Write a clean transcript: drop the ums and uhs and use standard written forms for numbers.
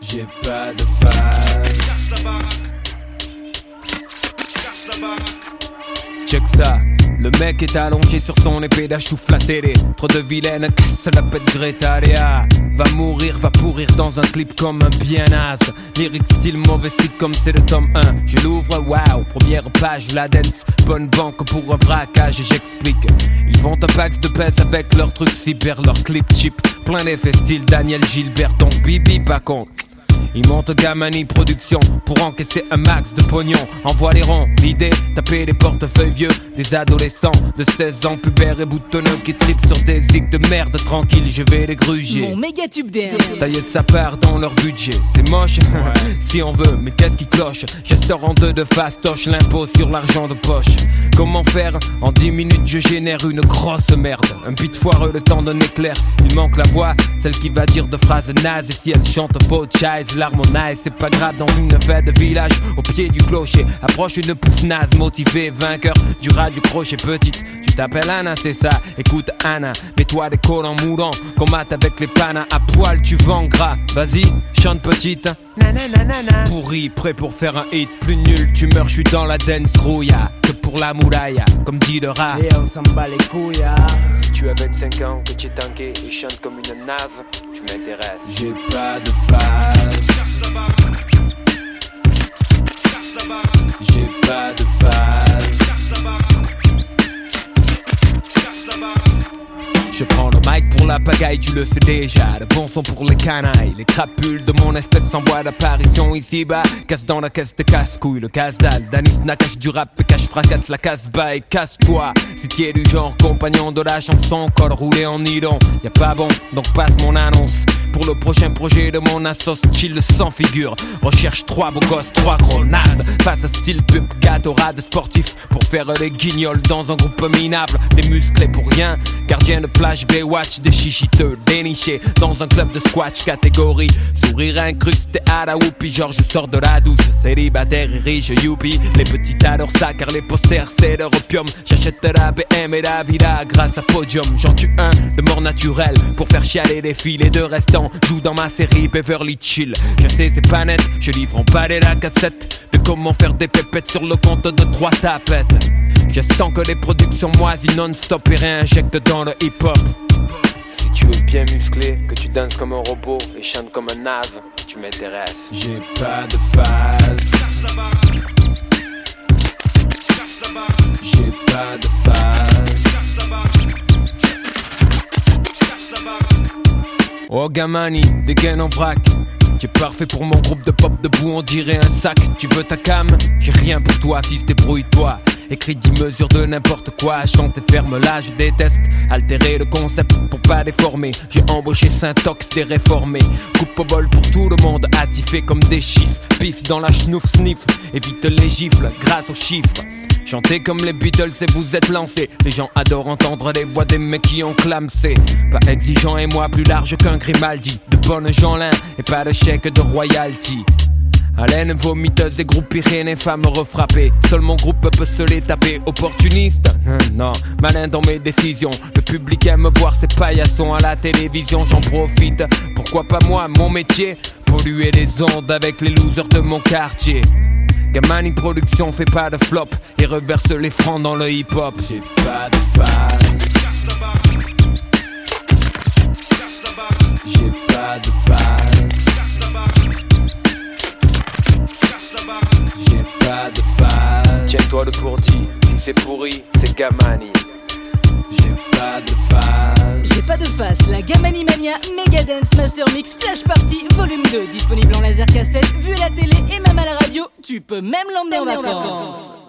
J'ai pas de phase. Check ça. Le mec est allongé sur son épée d'achoufle la télé. Trop de vilaines casse la pète Greta Léa. Va mourir, va pourrir dans un clip comme un bien naze. Lyric style mauvais site comme c'est le tome 1. Je l'ouvre, waouh, première page, la dance. Bonne banque pour un braquage et j'explique. Ils vont un pax de pèse avec leurs trucs cyber, leurs clips cheap. Plein d'effets style Daniel Gilbert, donc Bibi pas con. Ils montent Gamani Production pour encaisser un max de pognon. Envoie les ronds, l'idée, taper les portefeuilles vieux. Des adolescents de 16 ans pubères et boutonneux qui tripent sur des zigs de merde. Tranquille, je vais les gruger. Mon méga tube dance. Ça y est, ça part dans leur budget. C'est moche, si on veut, mais qu'est-ce qui cloche? Gesteur en deux de fastoche, l'impôt sur l'argent de poche. Comment faire? En 10 minutes je génère une grosse merde. Un beat foireux, le temps d'un éclair. Il manque la voix, celle qui va dire de phrases nazes. Et si elle chante faux chise, l'harmonise, c'est pas grave dans une fête de village. Au pied du clocher, approche une pouffe naze. Motivé, vainqueur, du rat du crochet petite. Tu t'appelles Anna, c'est ça? Écoute Anna, mets-toi des collants moulants. Comate avec les panas, à poil tu vends gras. Vas-y, chante petite. Pourri, prêt pour faire un hit. Plus nul, tu meurs, je suis dans la dance rouilla. Que pour la moulaille, comme dit le rat. Et on s'en bat les couilles. Si tu as 25 ans, que tu es tanké et chante comme une nave, tu m'intéresses. J'ai pas de phase. J'ai pas de phase. Je prends le mic pour la pagaille, tu le sais déjà. Le bon son pour les canailles. Les crapules de mon espèce en bois d'apparition ici-bas. Casse dans la caisse de casse-couille, le casse-dalle. Danis Nakash du rap et cache fracasse la casse-bas et casse-toi. Si tu es du genre compagnon de la chanson, col roulé en nylon. Y'a pas bon, donc passe mon annonce. Pour le prochain projet de mon assos, chill sans figure. Recherche 3 beaux gosses, 3 gros nazes. Face à style pub, gâteau, rade sportif. Pour faire les guignols dans un groupe minable. Des musclés pour rien, gardien de plage, Baywatch. Des chichiteux dénichés dans un club de squash catégorie. Sourire incrusté à la whoopie, genre je sors de la douce. Célibataire et riche, youpi. Les petits adorent ça car les posters c'est leur opium. J'achète la BM et la villa grâce à Podium. J'en tue un de mort naturelle pour faire chialer les filles. Les deux restants joue dans ma série Beverly Chill. Je sais c'est pas net, je livre en palais la cassette de comment faire des pépettes sur le compte de 3 tapettes. Je sens que les productions moisies non-stop et réinjectent dans le hip-hop. Si tu es bien musclé, que tu danses comme un robot et chantes comme un naze, tu m'intéresses. J'ai pas de phase. J'ai pas de phase. Oh Gamani, des gains en vrac. T'es parfait pour mon groupe de pop debout, on dirait un sac. Tu veux ta cam? J'ai rien pour toi, fils, débrouille-toi. Écrit 10 mesures de n'importe quoi, chante et ferme là, je déteste altérer le concept pour pas déformer. J'ai embauché Saint-Ox, des réformés. Coupe au bol pour tout le monde, attifé comme des chiffres. Pif dans la schnouf sniff, évite les gifles grâce aux chiffres. Chantez comme les Beatles et vous êtes lancés. Les gens adorent entendre les voix des mecs qui ont clamsé. Pas exigeant et moi plus large qu'un Grimaldi. De bonnes Jeanlin et pas de chèque de royalty. Haleine vomiteuse et groupe Pyrénées, femmes refrappées. Seul mon groupe peut se les taper. Opportuniste? Non, malin dans mes décisions. Le public aime voir ces paillassons à la télévision, j'en profite. Pourquoi pas moi, mon métier? Polluer les ondes avec les losers de mon quartier. Gamani Production fait pas de flop et reverse les francs dans le hip-hop. J'ai pas de phase. J'ai pas de phase. J'ai pas de phase. Tiens-toi le pourdi, si c'est pourri, c'est Gamani. J'ai pas de phase. J'ai pas de face, la Gamani Mania Megadance Master Mix Flash Party Volume 2. Disponible en laser cassette, vu à la télé et même à la radio. Tu peux même l'emmener en vacances.